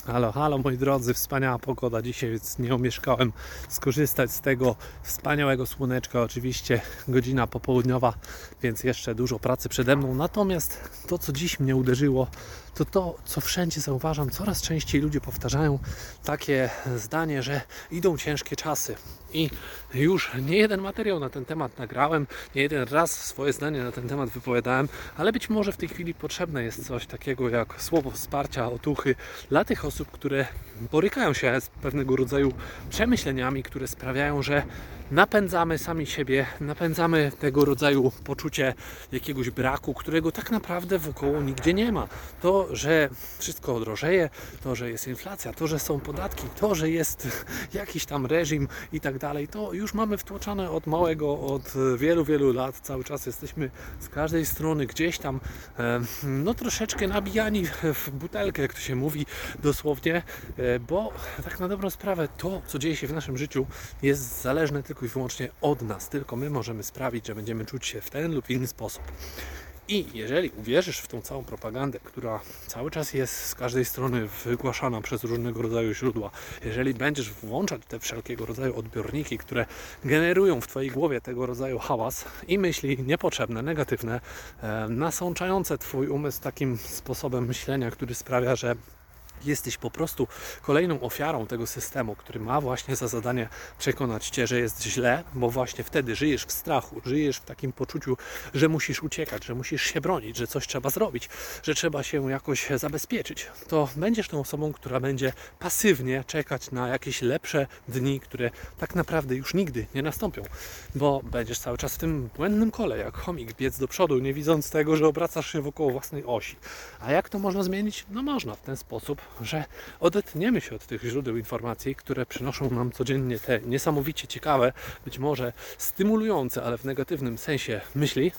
Halo, halo moi drodzy, wspaniała pogoda dzisiaj, więc nie omieszkałem skorzystać z tego wspaniałego słoneczka. Oczywiście godzina popołudniowa, więc jeszcze dużo pracy przede mną. Natomiast to, co dziś mnie uderzyło, to, co wszędzie zauważam, coraz częściej ludzie powtarzają takie zdanie, że idą ciężkie czasy. I już nie jeden materiał na ten temat nagrałem, nie jeden raz swoje zdanie na ten temat wypowiadałem, ale być może w tej chwili potrzebne jest coś takiego jak słowo wsparcia, otuchy dla tych osób, które borykają się z pewnego rodzaju przemyśleniami, które sprawiają, że napędzamy sami siebie, napędzamy tego rodzaju poczucie jakiegoś braku, którego tak naprawdę wokoło nigdzie nie ma. To, że wszystko drożeje, to, że jest inflacja, to, że są podatki, to, że jest jakiś tam reżim i tak dalej, to już mamy wtłoczone od małego, od wielu, wielu lat. Cały czas jesteśmy z każdej strony gdzieś tam troszeczkę nabijani w butelkę, jak to się mówi dosłownie, bo tak na dobrą sprawę to, co dzieje się w naszym życiu, jest zależne tylko i wyłącznie od nas. Tylko my możemy sprawić, że będziemy czuć się w ten lub inny sposób. I jeżeli uwierzysz w tą całą propagandę, która cały czas jest z każdej strony wygłaszana przez różnego rodzaju źródła, jeżeli będziesz włączać te wszelkiego rodzaju odbiorniki, które generują w Twojej głowie tego rodzaju hałas i myśli niepotrzebne, negatywne, nasączające Twój umysł takim sposobem myślenia, który sprawia, że jesteś po prostu kolejną ofiarą tego systemu, który ma właśnie za zadanie przekonać Cię, że jest źle, bo właśnie wtedy żyjesz w strachu, żyjesz w takim poczuciu, że musisz uciekać, że musisz się bronić, że coś trzeba zrobić, że trzeba się jakoś zabezpieczyć. To będziesz tą osobą, która będzie pasywnie czekać na jakieś lepsze dni, które tak naprawdę już nigdy nie nastąpią, bo będziesz cały czas w tym błędnym kole, jak chomik, biec do przodu, nie widząc tego, że obracasz się wokoło własnej osi. A jak to można zmienić? No można w ten sposób, że odetniemy się od tych źródeł informacji, które przynoszą nam codziennie te niesamowicie ciekawe, być może stymulujące, ale w negatywnym sensie myśli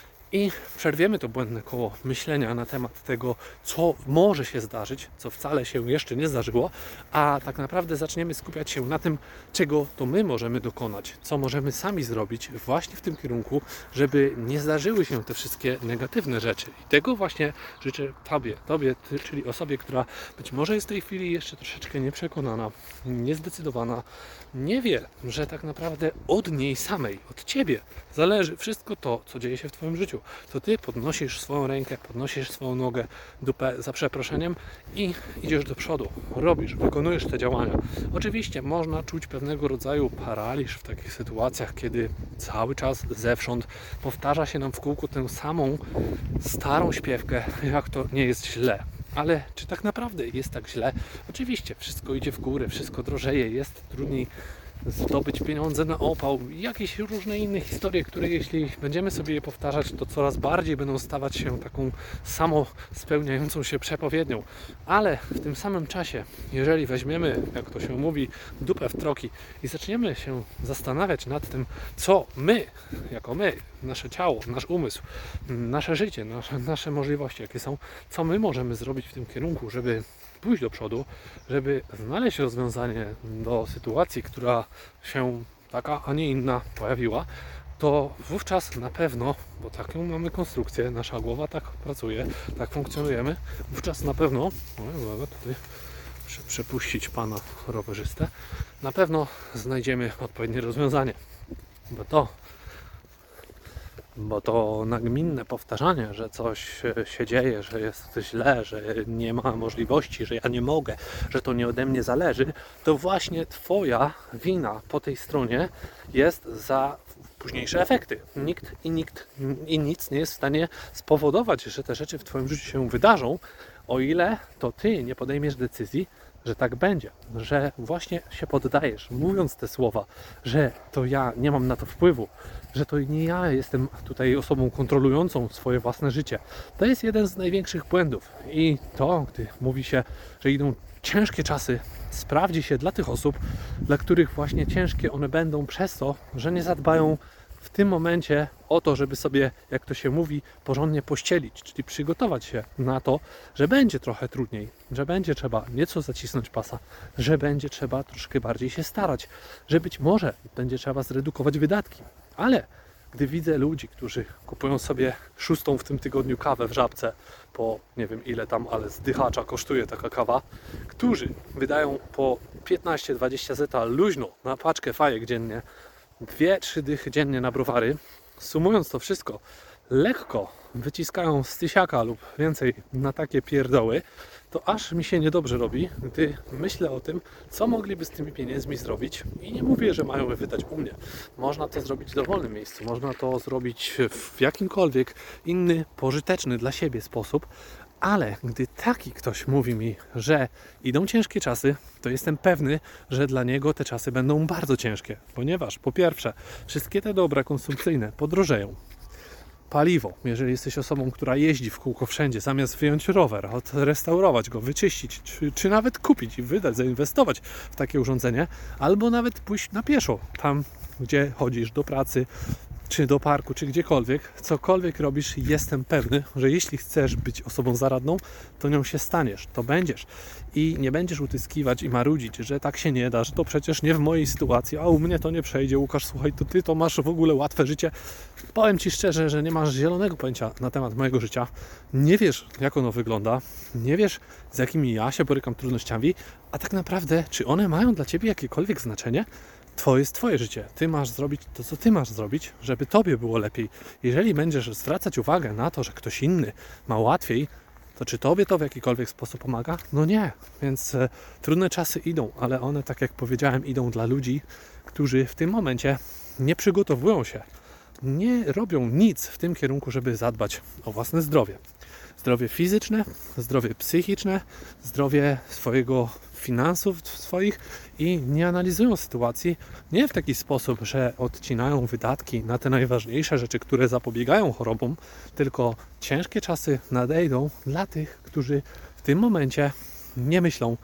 i przerwiemy to błędne koło myślenia na temat tego, co może się zdarzyć, co wcale się jeszcze nie zdarzyło, a tak naprawdę zaczniemy skupiać się na tym, czego to my możemy dokonać, co możemy sami zrobić właśnie w tym kierunku, żeby nie zdarzyły się te wszystkie negatywne rzeczy. I tego właśnie życzę Tobie, czyli osobie, która być może jest w tej chwili jeszcze troszeczkę nieprzekonana, niezdecydowana, nie wie, że tak naprawdę od niej samej, od Ciebie zależy wszystko to, co dzieje się w Twoim życiu. To Ty podnosisz swoją rękę, podnosisz swoją nogę, dupę za przeproszeniem i idziesz do przodu. Robisz, wykonujesz te działania. Oczywiście można czuć pewnego rodzaju paraliż w takich sytuacjach, kiedy cały czas zewsząd powtarza się nam w kółku tę samą starą śpiewkę, jak to nie jest źle. Ale czy tak naprawdę jest tak źle? Oczywiście wszystko idzie w górę, wszystko drożeje, jest trudniej zdobyć pieniądze na opał i jakieś różne inne historie, które jeśli będziemy sobie je powtarzać, to coraz bardziej będą stawać się taką samospełniającą się przepowiednią. Ale w tym samym czasie, jeżeli weźmiemy, jak to się mówi, dupę w troki i zaczniemy się zastanawiać nad tym, co my, jako my, nasze ciało, nasz umysł, nasze życie, nasze możliwości, jakie są, co my możemy zrobić w tym kierunku, żeby pójść do przodu, żeby znaleźć rozwiązanie do sytuacji, która się taka, a nie inna pojawiła, to wówczas na pewno, bo taką mamy konstrukcję, nasza głowa tak pracuje, tak funkcjonujemy, wówczas na pewno, uwaga, tutaj przepuścić pana rowerzystę, na pewno znajdziemy odpowiednie rozwiązanie, bo to nagminne powtarzanie, że coś się dzieje, że jest źle, że nie ma możliwości, że ja nie mogę, że to nie ode mnie zależy, to właśnie Twoja wina po tej stronie jest za późniejsze efekty. Nikt i nic nie jest w stanie spowodować, że te rzeczy w Twoim życiu się wydarzą, o ile to Ty nie podejmiesz decyzji, że tak będzie, że właśnie się poddajesz, mówiąc te słowa, że to ja nie mam na to wpływu, że to nie ja jestem tutaj osobą kontrolującą swoje własne życie. To jest jeden z największych błędów i to, gdy mówi się, że idą ciężkie czasy, sprawdzi się dla tych osób, dla których właśnie ciężkie one będą przez to, że nie zadbają w tym momencie o to, żeby sobie, jak to się mówi, porządnie pościelić, czyli przygotować się na to, że będzie trochę trudniej, że będzie trzeba nieco zacisnąć pasa, że będzie trzeba troszkę bardziej się starać, że być może będzie trzeba zredukować wydatki, ale gdy widzę ludzi, którzy kupują sobie 6. w tym tygodniu kawę w Żabce po nie wiem ile tam, ale zdychacza kosztuje taka kawa, którzy wydają po 15-20 zeta luźno na paczkę fajek dziennie, 2-3 dychy dziennie na browary, sumując to wszystko, lekko wyciskają z tysiaka lub więcej na takie pierdoły, to aż mi się niedobrze robi, gdy myślę o tym, co mogliby z tymi pieniędzmi zrobić. I nie mówię, że mają je wydać u mnie. Można to zrobić w dowolnym miejscu, można to zrobić w jakimkolwiek inny, pożyteczny dla siebie sposób, ale gdy taki ktoś mówi mi, że idą ciężkie czasy, to jestem pewny, że dla niego te czasy będą bardzo ciężkie, ponieważ po pierwsze, wszystkie te dobra konsumpcyjne podrożeją. Paliwo, jeżeli jesteś osobą, która jeździ w kółko wszędzie, zamiast wyjąć rower, odrestaurować go, wyczyścić, czy nawet kupić i wydać, zainwestować w takie urządzenie, albo nawet pójść na pieszo, tam gdzie chodzisz do pracy, czy do parku, czy gdziekolwiek, cokolwiek robisz, jestem pewny, że jeśli chcesz być osobą zaradną, to nią się staniesz, to będziesz. I nie będziesz utyskiwać i marudzić, że tak się nie da, że to przecież nie w mojej sytuacji, a u mnie to nie przejdzie. Łukasz, słuchaj, to ty to masz w ogóle łatwe życie. Powiem Ci szczerze, że nie masz zielonego pojęcia na temat mojego życia. Nie wiesz, jak ono wygląda, nie wiesz, z jakimi ja się borykam trudnościami, a tak naprawdę, czy one mają dla Ciebie jakiekolwiek znaczenie? To jest Twoje życie. Ty masz zrobić to, co Ty masz zrobić, żeby Tobie było lepiej. Jeżeli będziesz zwracać uwagę na to, że ktoś inny ma łatwiej, to czy Tobie to w jakikolwiek sposób pomaga? No nie. Więc trudne czasy idą, ale one, tak jak powiedziałem, idą dla ludzi, którzy w tym momencie nie przygotowują się, nie robią nic w tym kierunku, żeby zadbać o własne zdrowie. Zdrowie fizyczne, zdrowie psychiczne, zdrowie swojego finansów swoich i nie analizują sytuacji nie w taki sposób, że odcinają wydatki na te najważniejsze rzeczy, które zapobiegają chorobom, tylko ciężkie czasy nadejdą dla tych, którzy w tym momencie nie myślą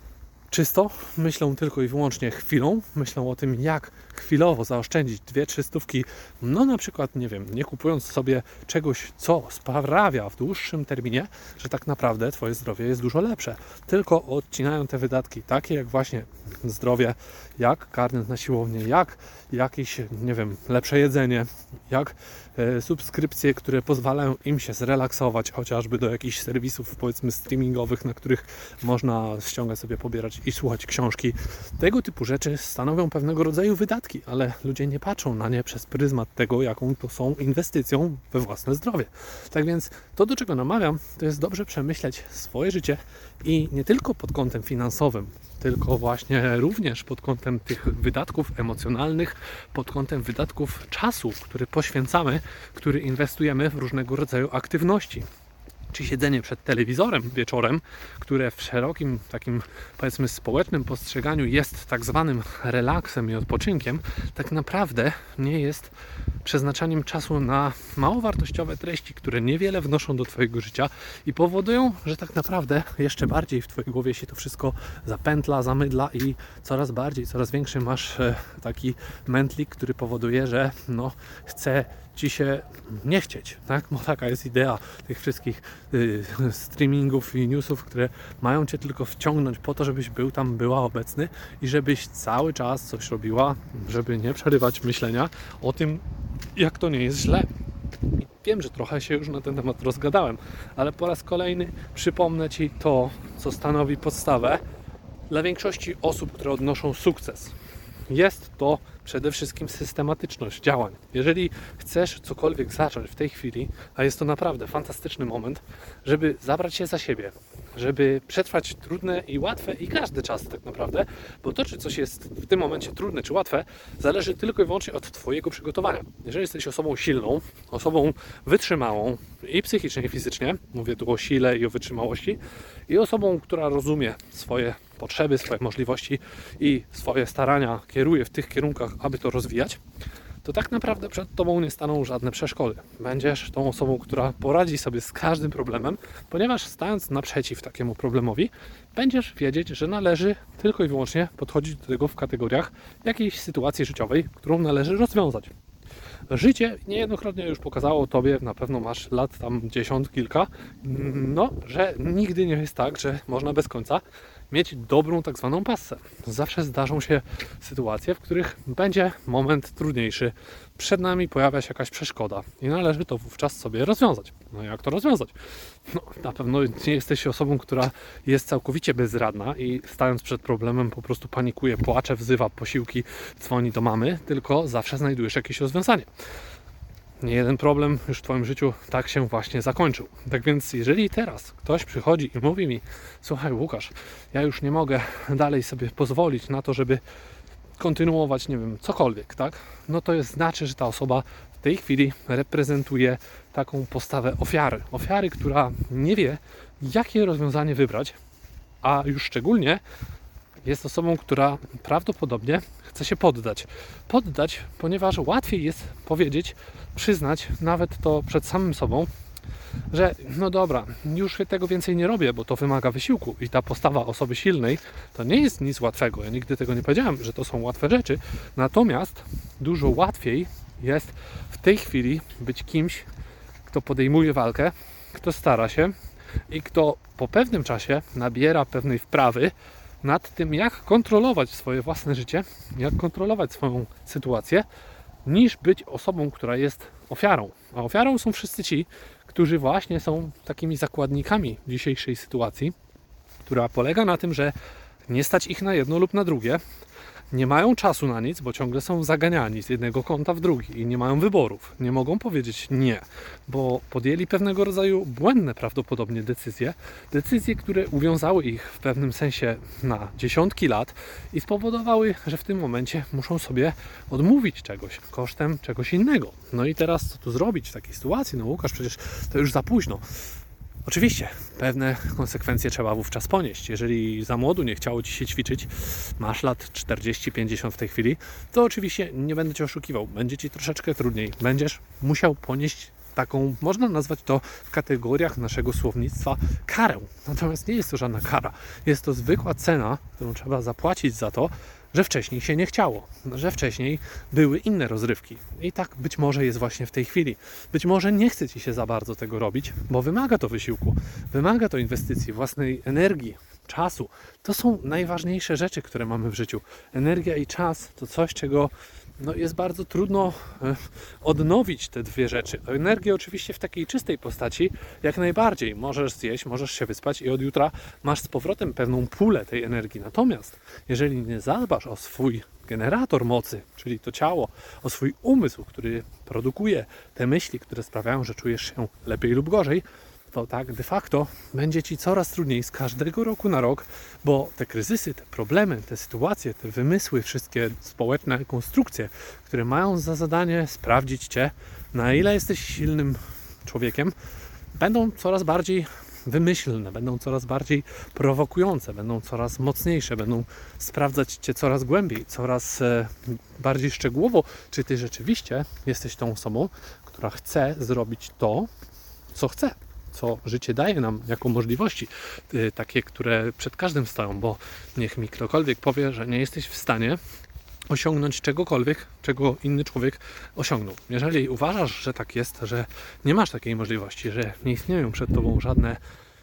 czysto, myślą tylko i wyłącznie chwilą, myślą o tym, jak chwilowo zaoszczędzić 2-3 stówki, no na przykład, nie wiem, nie kupując sobie czegoś, co sprawia w dłuższym terminie, że tak naprawdę Twoje zdrowie jest dużo lepsze. Tylko odcinają te wydatki, takie jak właśnie zdrowie, jak karnet na siłownię, jak jakieś, nie wiem, lepsze jedzenie, jak subskrypcje, które pozwalają im się zrelaksować, chociażby do jakichś serwisów, powiedzmy, streamingowych, na których można ściągać sobie, pobierać i słuchać książki. Tego typu rzeczy stanowią pewnego rodzaju wydatki, ale ludzie nie patrzą na nie przez pryzmat tego, jaką to są inwestycją we własne zdrowie. Tak więc to, do czego namawiam, to jest dobrze przemyśleć swoje życie i nie tylko pod kątem finansowym, tylko właśnie również pod kątem tych wydatków emocjonalnych, pod kątem wydatków czasu, który poświęcamy, który inwestujemy w różnego rodzaju aktywności. Czy siedzenie przed telewizorem wieczorem, które w szerokim takim, powiedzmy, społecznym postrzeganiu jest tak zwanym relaksem i odpoczynkiem, tak naprawdę nie jest przeznaczaniem czasu na mało wartościowe treści, które niewiele wnoszą do Twojego życia i powodują, że tak naprawdę jeszcze bardziej w Twojej głowie się to wszystko zapętla, zamydla i coraz bardziej, coraz większy masz taki mętlik, który powoduje, że chce Ci się nie chcieć, tak? Bo taka jest idea tych wszystkich streamingów i newsów, które mają Cię tylko wciągnąć po to, żebyś była obecny i żebyś cały czas coś robiła, żeby nie przerywać myślenia o tym, jak to nie jest źle. I wiem, że trochę się już na ten temat rozgadałem, ale po raz kolejny przypomnę Ci to, co stanowi podstawę dla większości osób, które odnoszą sukces. Jest to przede wszystkim systematyczność działań. Jeżeli chcesz cokolwiek zacząć w tej chwili, a jest to naprawdę fantastyczny moment, żeby zabrać się za siebie, żeby przetrwać trudne i łatwe i każdy czas tak naprawdę, bo to, czy coś jest w tym momencie trudne czy łatwe, zależy tylko i wyłącznie od Twojego przygotowania. Jeżeli jesteś osobą silną, osobą wytrzymałą i psychicznie, i fizycznie, mówię tu o sile i o wytrzymałości, i osobą, która rozumie swoje potrzeby, swoje możliwości i swoje starania kieruje w tych kierunkach, aby to rozwijać, to tak naprawdę przed Tobą nie staną żadne przeszkody. Będziesz tą osobą, która poradzi sobie z każdym problemem, ponieważ stając naprzeciw takiemu problemowi, będziesz wiedzieć, że należy tylko i wyłącznie podchodzić do tego w kategoriach jakiejś sytuacji życiowej, którą należy rozwiązać. Życie niejednokrotnie już pokazało Tobie, na pewno masz lat tam 10 kilka, że nigdy nie jest tak, że można bez końca. mieć dobrą tak zwaną passę. Zawsze zdarzą się sytuacje, w których będzie moment trudniejszy. Przed nami pojawia się jakaś przeszkoda i należy to wówczas sobie rozwiązać. No jak to rozwiązać? No, na pewno nie jesteś osobą, która jest całkowicie bezradna i stając przed problemem po prostu panikuje, płacze, wzywa posiłki, dzwoni do mamy, tylko zawsze znajdujesz jakieś rozwiązanie. Nie jeden problem już w Twoim życiu tak się właśnie zakończył. Tak więc jeżeli teraz ktoś przychodzi i mówi mi: słuchaj Łukasz, ja już nie mogę dalej sobie pozwolić na to, żeby kontynuować, nie wiem, cokolwiek, tak? No to znaczy, że ta osoba w tej chwili reprezentuje taką postawę ofiary. Ofiary, która nie wie, jakie rozwiązanie wybrać, a już szczególnie jest osobą, która prawdopodobnie chce się poddać. Poddać, ponieważ łatwiej jest powiedzieć, przyznać nawet to przed samym sobą, że no dobra, już tego więcej nie robię, bo to wymaga wysiłku i ta postawa osoby silnej to nie jest nic łatwego. Ja nigdy tego nie powiedziałem, że to są łatwe rzeczy, natomiast dużo łatwiej jest w tej chwili być kimś, kto podejmuje walkę, kto stara się i kto po pewnym czasie nabiera pewnej wprawy nad tym, jak kontrolować swoje własne życie, jak kontrolować swoją sytuację, niż być osobą, która jest ofiarą. A ofiarą są wszyscy ci, którzy właśnie są takimi zakładnikami dzisiejszej sytuacji, która polega na tym, że nie stać ich na jedno lub na drugie, nie mają czasu na nic, bo ciągle są zaganiani z jednego kąta w drugi i nie mają wyborów. Nie mogą powiedzieć nie, bo podjęli pewnego rodzaju błędne prawdopodobnie decyzje, które uwiązały ich w pewnym sensie na dziesiątki lat i spowodowały, że w tym momencie muszą sobie odmówić czegoś kosztem czegoś innego. No i teraz co tu zrobić w takiej sytuacji? No Łukasz, przecież to już za późno. Oczywiście, pewne konsekwencje trzeba wówczas ponieść. Jeżeli za młodu nie chciało Ci się ćwiczyć, masz lat 40-50 w tej chwili, to oczywiście nie będę Cię oszukiwał. Będzie Ci troszeczkę trudniej. Będziesz musiał ponieść taką, można nazwać to w kategoriach naszego słownictwa, karę. Natomiast nie jest to żadna kara. Jest to zwykła cena, którą trzeba zapłacić za to, że wcześniej się nie chciało, że wcześniej były inne rozrywki. I tak być może jest właśnie w tej chwili. Być może nie chce Ci się za bardzo tego robić, bo wymaga to wysiłku, wymaga to inwestycji, własnej energii, czasu. To są najważniejsze rzeczy, które mamy w życiu. Energia i czas to coś, czego jest bardzo trudno odnowić te dwie rzeczy. Energię oczywiście w takiej czystej postaci jak najbardziej. Możesz zjeść, możesz się wyspać i od jutra masz z powrotem pewną pulę tej energii. Natomiast jeżeli nie zadbasz o swój generator mocy, czyli to ciało, o swój umysł, który produkuje te myśli, które sprawiają, że czujesz się lepiej lub gorzej, to tak de facto będzie Ci coraz trudniej z każdego roku na rok, bo te kryzysy, te problemy, te sytuacje, te wymysły, wszystkie społeczne konstrukcje, które mają za zadanie sprawdzić Cię, na ile jesteś silnym człowiekiem, będą coraz bardziej wymyślne, będą coraz bardziej prowokujące, będą coraz mocniejsze, będą sprawdzać Cię coraz głębiej, coraz bardziej szczegółowo, czy Ty rzeczywiście jesteś tą osobą, która chce zrobić to, co chce. Co życie daje nam jako możliwości, takie, które przed każdym stoją, bo niech mi ktokolwiek powie, że nie jesteś w stanie osiągnąć czegokolwiek, czego inny człowiek osiągnął. Jeżeli uważasz, że tak jest, że nie masz takiej możliwości, że nie istnieją przed Tobą żadne,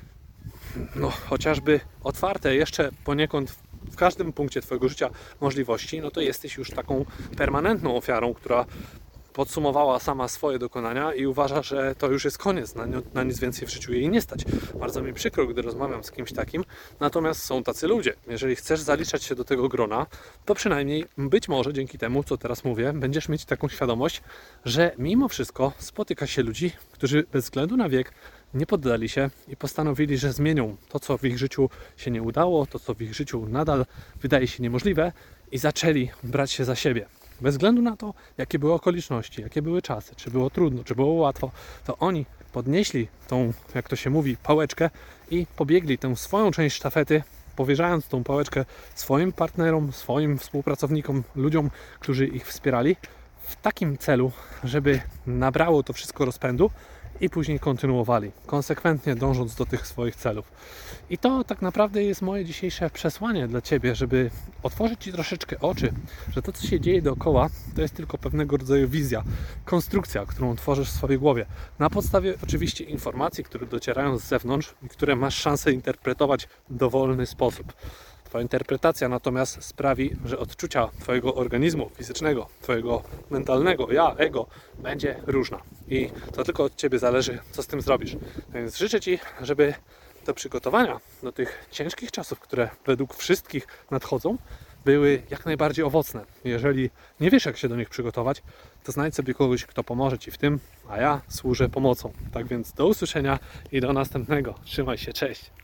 chociażby otwarte jeszcze poniekąd w każdym punkcie Twojego życia możliwości, no to jesteś już taką permanentną ofiarą, która podsumowała sama swoje dokonania i uważa, że to już jest koniec, na nic więcej w życiu jej nie stać. Bardzo mi przykro, gdy rozmawiam z kimś takim, natomiast są tacy ludzie. Jeżeli chcesz zaliczać się do tego grona, to przynajmniej być może dzięki temu, co teraz mówię, będziesz mieć taką świadomość, że mimo wszystko spotyka się ludzi, którzy bez względu na wiek nie poddali się i postanowili, że zmienią to, co w ich życiu się nie udało, to, co w ich życiu nadal wydaje się niemożliwe i zaczęli brać się za siebie. Bez względu na to, jakie były okoliczności, jakie były czasy, czy było trudno, czy było łatwo, to oni podnieśli tą, jak to się mówi, pałeczkę i pobiegli tę swoją część sztafety, powierzając tą pałeczkę swoim partnerom, swoim współpracownikom, ludziom, którzy ich wspierali, w takim celu, żeby nabrało to wszystko rozpędu i później kontynuowali, konsekwentnie dążąc do tych swoich celów. I to tak naprawdę jest moje dzisiejsze przesłanie dla Ciebie, żeby otworzyć Ci troszeczkę oczy, że to, co się dzieje dookoła, to jest tylko pewnego rodzaju wizja, konstrukcja, którą tworzysz w swojej głowie. Na podstawie oczywiście informacji, które docierają z zewnątrz i które masz szansę interpretować w dowolny sposób. Twoja interpretacja natomiast sprawi, że odczucia Twojego organizmu fizycznego, Twojego mentalnego ja, ego będzie różna. I to tylko od Ciebie zależy, co z tym zrobisz. Więc życzę Ci, żeby te przygotowania do tych ciężkich czasów, które według wszystkich nadchodzą, były jak najbardziej owocne. Jeżeli nie wiesz, jak się do nich przygotować, to znajdź sobie kogoś, kto pomoże Ci w tym, a ja służę pomocą. Tak więc do usłyszenia i do następnego. Trzymaj się, cześć!